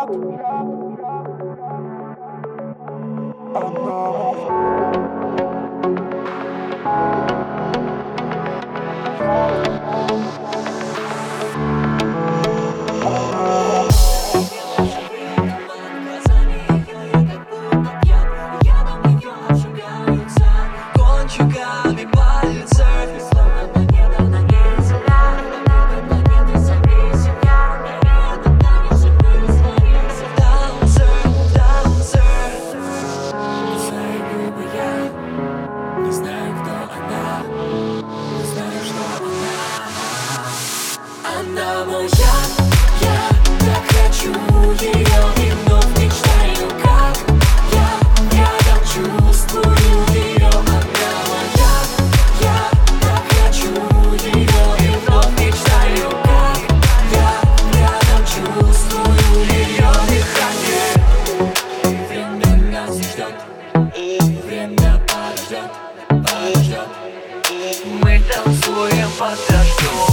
Она моя, я так хочу ее и вновь мечтаю, как я рядом чувствую ее. Она моя, я так хочу ее и вновь мечтаю, как я рядом чувствую ее дыхание. Время нас ждет, время подождет. Мы танцуем под дождем.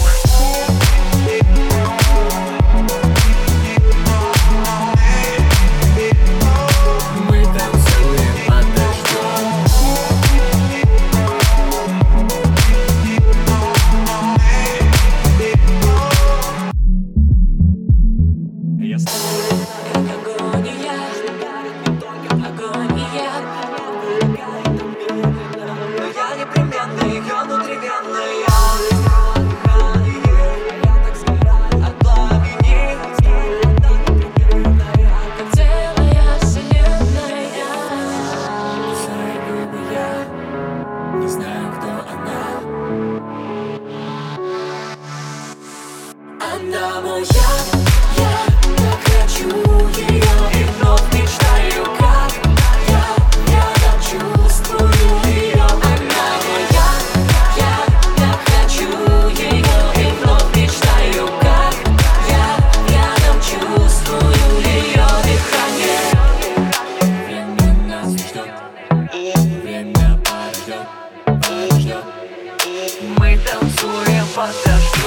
Не знаю, кто она. Она моя, я так хочу ее и вновь мечтаю, как я рядом чувствую ее. Она моя, я так хочу ее и вновь мечтаю, как я рядом чувствую ее дыхание. Время нас ждет, время подождет. Мы танцуем под дождем.